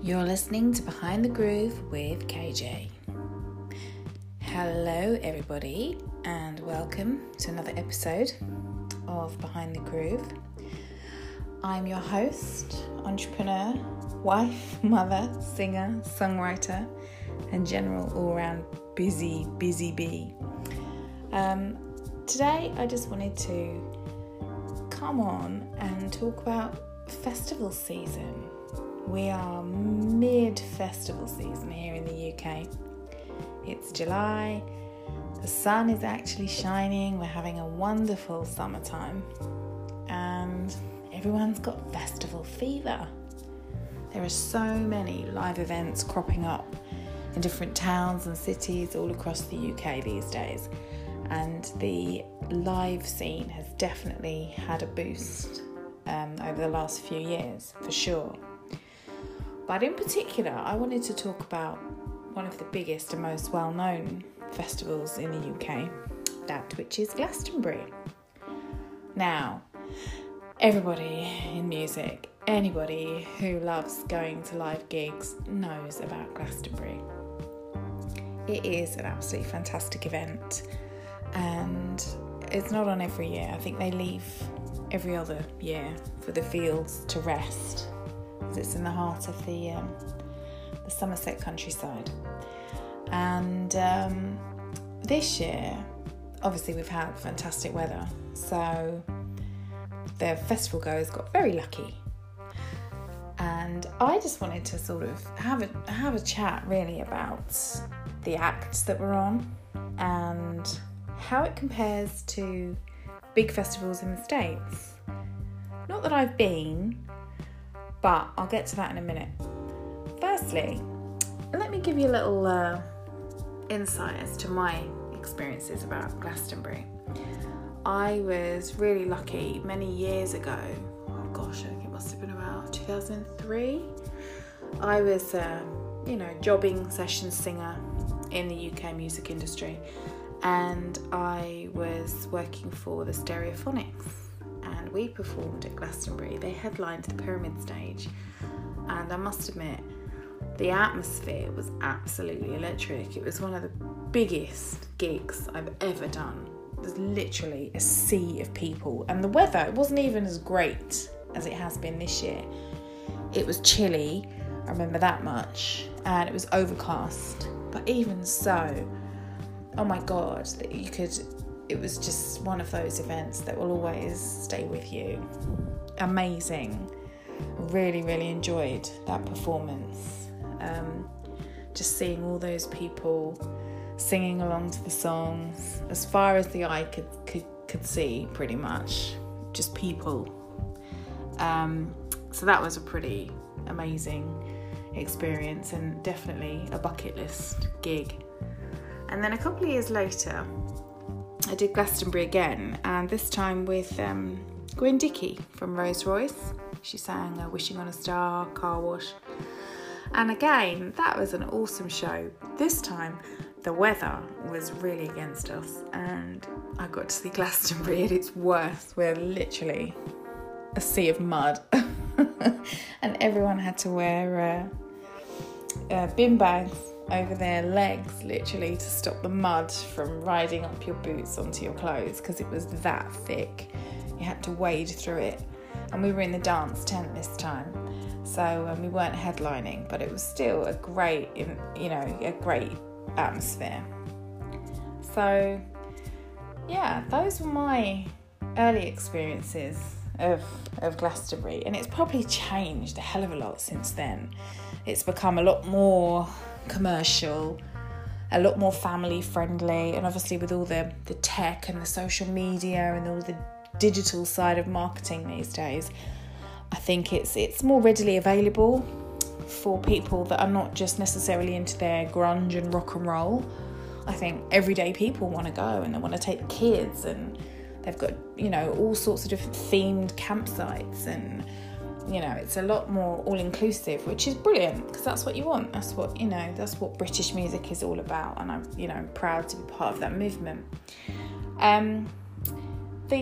You're listening to Behind the Groove with KJ. Hello everybody and welcome to another episode of Behind the Groove. I'm your host, entrepreneur, wife, mother, singer, songwriter and general all-round busy bee. Today I just wanted to come on and talk about festival season. We are mid-festival season here in the UK. It's July, the sun is actually shining, we're having a wonderful summertime and everyone's got festival fever. There are so many live events cropping up in different towns and cities all across the UK these days, and the live scene has definitely had a boost over the last few years, for sure. But in particular, I wanted to talk about one of the biggest and most well-known festivals in the UK, that which is Glastonbury. Now, everybody in music, anybody who loves going to live gigs knows about Glastonbury. It is an absolutely fantastic event and it's not on every year. I think they leave every other year for the fields to rest. It's in the heart of the Somerset countryside. And this year, obviously we've had fantastic weather, so the festival goers got very lucky. And I just wanted to sort of have a chat really about the acts that were on and how it compares to big festivals in the States. Not that I've been, but I'll get to that in a minute. Firstly, let me give you a little insight as to my experiences about Glastonbury. I was really lucky many years ago. Oh gosh, I think it must have been about 2003. I was jobbing session singer in the UK music industry, and I was working for the Stereophonics. And we performed at Glastonbury. They headlined the Pyramid stage, and I must admit the atmosphere was absolutely electric. It was one of the biggest gigs I've ever done. There's literally a sea of people, and the weather, it wasn't even as great as it has been this year. It was chilly, I remember that much, and it was overcast, but even so, oh my god, it was just one of those events that will always stay with you. Amazing. Really, really enjoyed that performance. Just seeing all those people singing along to the songs, as far as the eye could see, pretty much. Just people. So that was a pretty amazing experience and definitely a bucket list gig. And then a couple of years later, I did Glastonbury again, and this time with Gwen Dickie from Rose Royce. She sang Wishing on a Star, Car Wash. And again, that was an awesome show. This time, the weather was really against us, and I got to see Glastonbury at its worst. We're literally a sea of mud. And everyone had to wear bin bags over their legs, literally, to stop the mud from riding up your boots onto your clothes, because it was that thick. You had to wade through it. And we were in the dance tent this time, so we weren't headlining, but it was still a great atmosphere. So yeah, those were my early experiences of Glastonbury, and it's probably changed a hell of a lot since then. It's become a lot more commercial, a lot more family friendly, and obviously with all the tech and the social media and all the digital side of marketing these days, I think it's more readily available for people that are not just necessarily into their grunge and rock and roll. I think everyday people want to go, and they want to take the kids, and they've got all sorts of different themed campsites, and it's a lot more all-inclusive, which is brilliant, because that's what you want. That's what British music is all about, and I'm proud to be part of that movement. The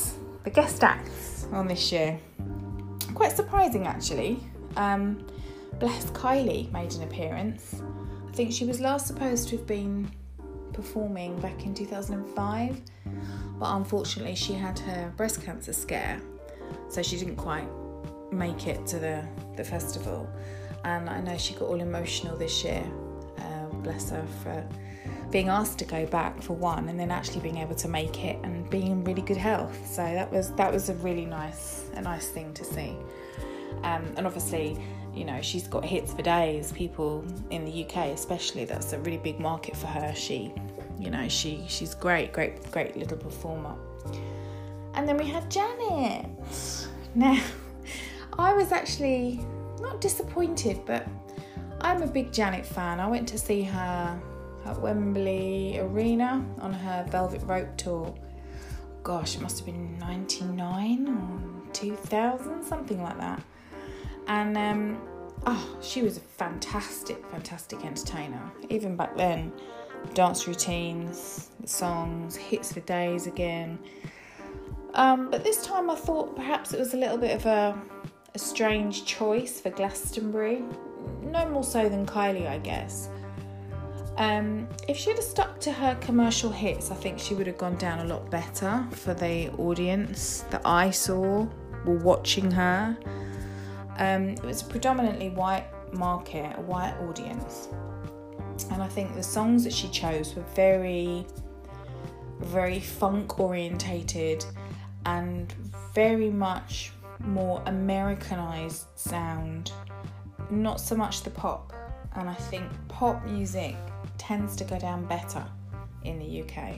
guest acts on this year, quite surprising actually. Bless Kylie made an appearance. I think she was last supposed to have been performing back in 2005, but unfortunately she had her breast cancer scare, so she didn't quite make it to the festival. And I know she got all emotional this year, bless her, for being asked to go back for one, and then actually being able to make it and being in really good health. So that was a really nice thing to see. And obviously, you know, she's got hits for days. People in the UK especially, that's a really big market for her. She's great little performer. And then we had Janet. Now, I was actually not disappointed, but I'm a big Janet fan. I went to see her at Wembley Arena on her Velvet Rope tour. Gosh, it must have been 99 or 2000, something like that. And she was a fantastic entertainer. Even back then, dance routines, the songs, hits for days again. But this time I thought perhaps it was a little bit of a strange choice for Glastonbury. No more so than Kylie, I guess. If she had stuck to her commercial hits, I think she would have gone down a lot better for the audience that I saw were watching her. It was a predominantly white market, a white audience. And I think the songs that she chose were very, very funk orientated and very much more Americanized sound, not so much the pop. And I think pop music tends to go down better in the UK.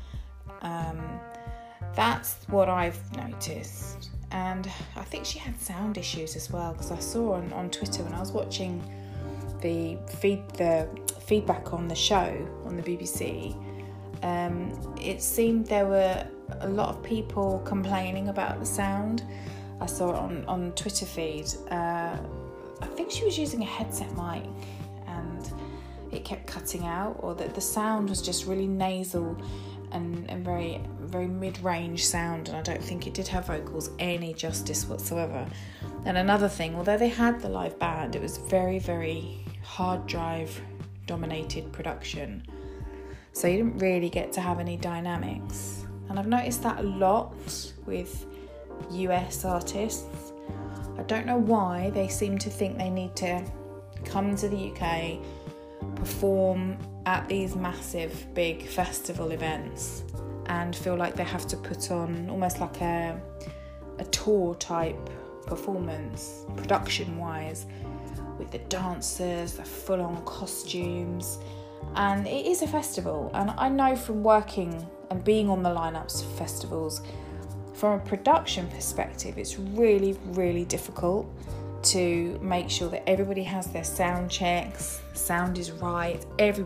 That's what I've noticed. And I think she had sound issues as well, because I saw on Twitter when I was watching the feedback on the show on the BBC, it seemed there were a lot of people complaining about the sound. I saw it on Twitter feed. I think she was using a headset mic and it kept cutting out, or that the sound was just really nasal and very, very mid-range sound, and I don't think it did her vocals any justice whatsoever. And another thing, although they had the live band, it was very, very hard drive dominated production, so you didn't really get to have any dynamics. And I've noticed that a lot with US artists. I don't know why they seem to think they need to come to the UK, perform at these massive big festival events, and feel like they have to put on almost like a tour type performance, production wise, with the dancers, the full on costumes. And it is a festival, and I know from working and being on the lineups of festivals, from a production perspective, it's really, really difficult to make sure that everybody has their sound checks, sound is right,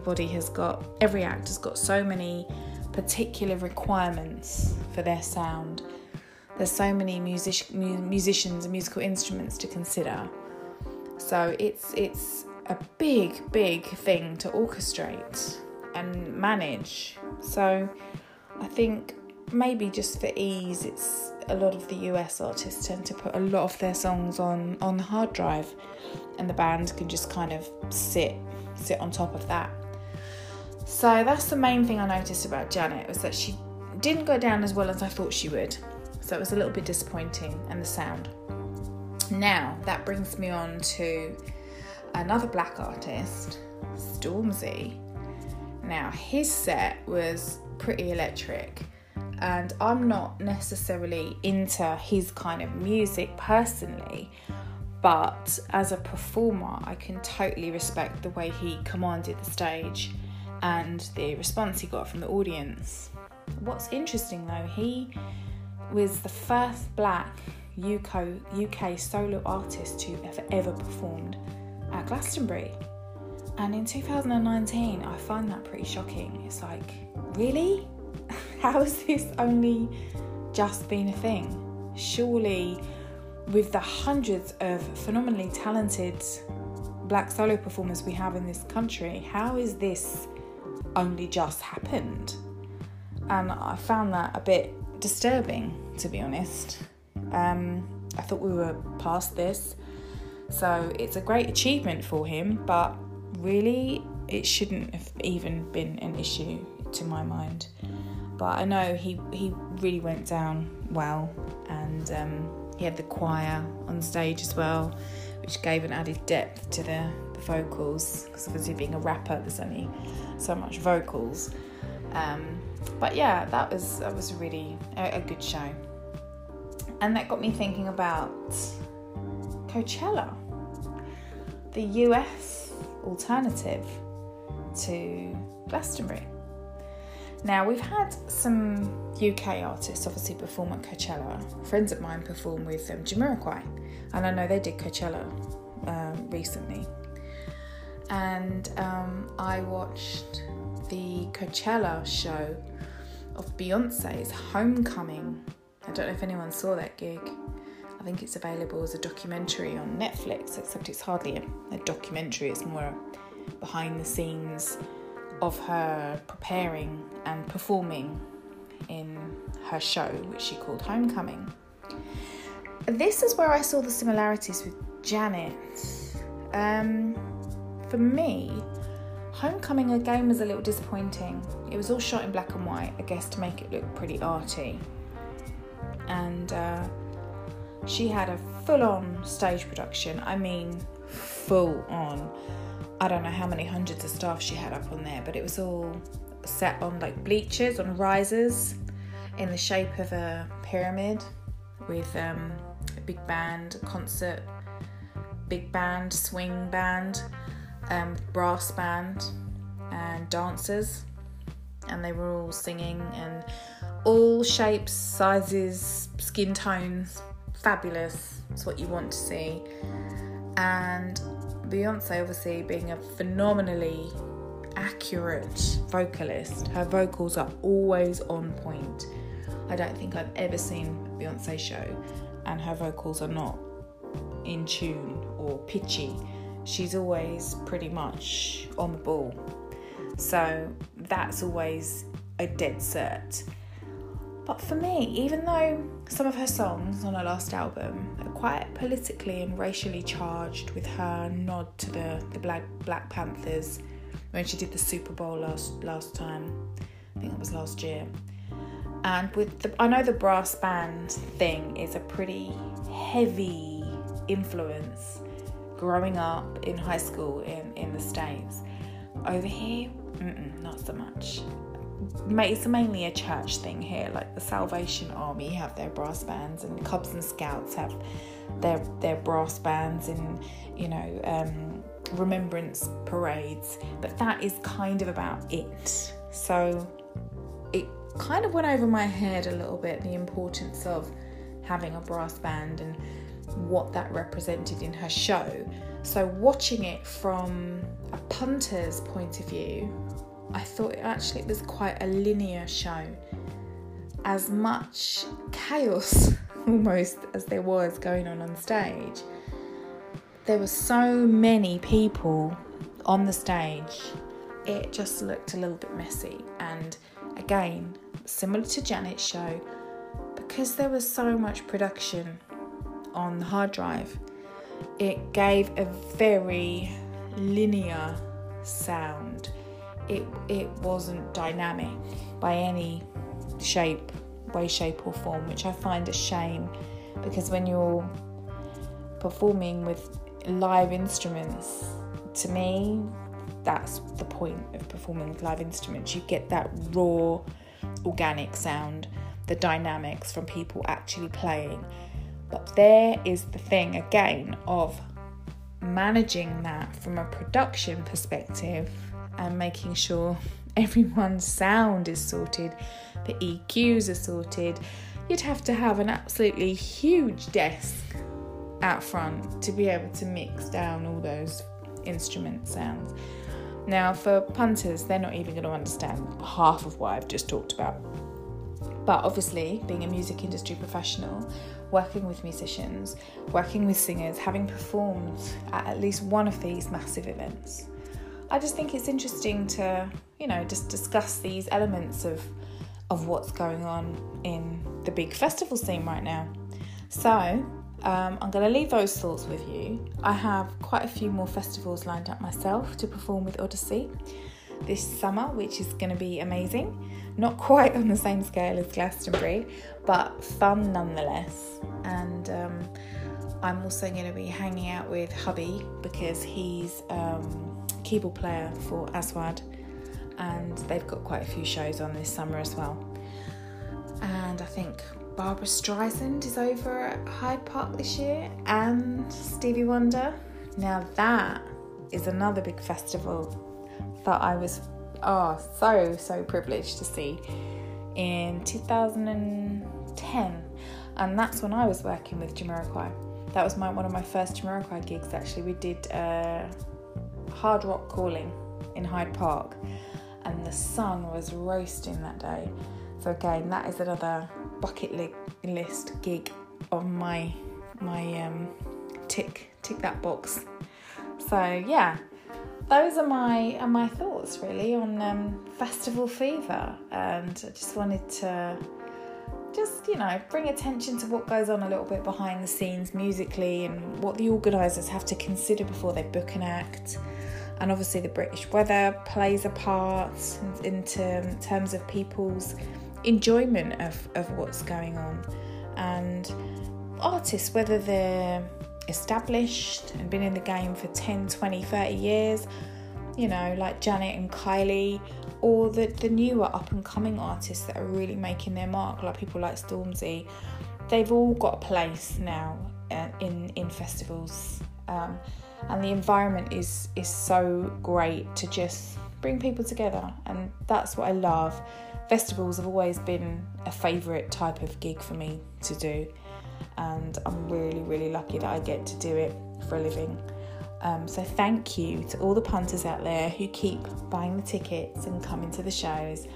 every act has got so many particular requirements for their sound. There's so many musicians and musical instruments to consider. So it's a big thing to orchestrate and manage. So I think maybe just for ease, it's a lot of the US artists tend to put a lot of their songs on the hard drive, and the band can just kind of sit on top of that. So that's the main thing I noticed about Janet, was that she didn't go down as well as I thought she would. So it was a little bit disappointing, and the sound. Now that brings me on to another black artist, Stormzy. Now his set was pretty electric, and I'm not necessarily into his kind of music personally, but as a performer I can totally respect the way he commanded the stage and the response he got from the audience. What's interesting though, he was the first black UK solo artist to have ever performed at Glastonbury, and in 2019 I find that pretty shocking. It's like, really? How has this only just been a thing? Surely, with the hundreds of phenomenally talented black solo performers we have in this country, how is this only just happened? And I found that a bit disturbing, to be honest. I thought we were past this. So it's a great achievement for him, but really it shouldn't have even been an issue to my mind. But I know he really went down well, and he had the choir on stage as well, which gave an added depth to the vocals, because obviously being a rapper there's only so much vocals. But yeah, that was really a good show. And that got me thinking about Coachella, the US alternative to Glastonbury. Now, we've had some UK artists obviously perform at Coachella. Friends of mine perform with Jamiroquai, and I know they did Coachella recently. And I watched the Coachella show of Beyonce's Homecoming. I don't know if anyone saw that gig. I think it's available as a documentary on Netflix, except it's hardly a documentary, it's more behind the scenes of her preparing and performing in her show, which she called Homecoming. This is where I saw the similarities with Janet. For me, Homecoming again was a little disappointing. It was all shot in black and white, I guess, to make it look pretty arty. And she had a full-on stage production. I mean, full on. I don't know how many hundreds of staff she had up on there, but it was all set on like bleachers, on risers, in the shape of a pyramid, with a big band, concert, big band, swing band, brass band, and dancers. And they were all singing, and all shapes, sizes, skin tones, fabulous. It's what you want to see. And Beyonce, obviously being a phenomenally accurate vocalist, her vocals are always on point. I don't think I've ever seen a Beyonce show and her vocals are not in tune or pitchy. She's always pretty much on the ball. So that's always a dead cert. But for me, even though some of her songs on her last album are quite politically and racially charged, with her nod to the Black Panthers when she did the Super Bowl last time, I think it was last year, and I know the brass band thing is a pretty heavy influence growing up in high school in the States. Over here, not so much. It's mainly a church thing here, like the Salvation Army have their brass bands, and Cubs and Scouts have their brass bands, and remembrance parades, but that is kind of about it. So it kind of went over my head a little bit, the importance of having a brass band and what that represented in her show. So watching it from a punter's point of view, I thought it was quite a linear show. As much chaos almost as there was going on stage, there were so many people on the stage, it just looked a little bit messy. And again, similar to Janet's show, because there was so much production on the hard drive, it gave a very linear sound. It wasn't dynamic by any way, shape or form, which I find a shame, because when you're performing with live instruments, to me, that's the point of performing with live instruments. You get that raw, organic sound, the dynamics from people actually playing. But there is the thing again of managing that from a production perspective and making sure everyone's sound is sorted, the EQs are sorted. You'd have to have an absolutely huge desk out front to be able to mix down all those instrument sounds. Now, for punters, they're not even going to understand half of what I've just talked about. But obviously, being a music industry professional, working with musicians, working with singers, having performed at least one of these massive events, I just think it's interesting to, just discuss these elements of what's going on in the big festival scene right now. So, I'm going to leave those thoughts with you. I have quite a few more festivals lined up myself to perform with Odyssey this summer, which is going to be amazing. Not quite on the same scale as Glastonbury, but fun nonetheless. And I'm also going to be hanging out with hubby because he's keyboard player for Aswad, and they've got quite a few shows on this summer as well. And I think Barbara Streisand is over at Hyde Park this year, and Stevie Wonder. Now that is another big festival that I was so privileged to see in 2010, and that's when I was working with Jamiroquai. That was one of my first Jamiroquai gigs actually. We did Hard Rock Calling in Hyde Park, and the sun was roasting that day. So again, that is another bucket list gig on my tick that box. So yeah, those are my thoughts really on festival fever, and I just wanted to bring attention to what goes on a little bit behind the scenes musically, and what the organisers have to consider before they book an act. And obviously the British weather plays a part in terms of people's enjoyment of what's going on. And artists, whether they're established and been in the game for 10, 20, 30 years, like Janet and Kylie, or the newer up-and-coming artists that are really making their mark, like people like Stormzy, they've all got a place now in festivals. And the environment is so great to just bring people together, and that's what I love. Festivals have always been a favourite type of gig for me to do, and I'm really, really lucky that I get to do it for a living. So thank you to all the punters out there who keep buying the tickets and coming to the shows.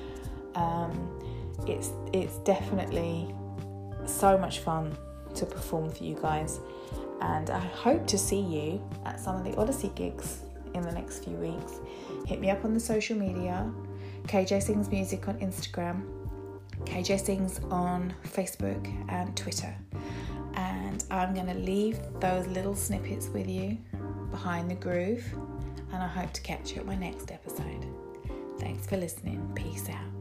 It's definitely so much fun to perform for you guys, and I hope to see you at some of the Odyssey gigs in the next few weeks. Hit me up on the social media, KJ Sings Music on Instagram, KJ Sings on Facebook and Twitter. And I'm going to leave those little snippets with you behind the groove, and I hope to catch you at my next episode. Thanks for listening. Peace out.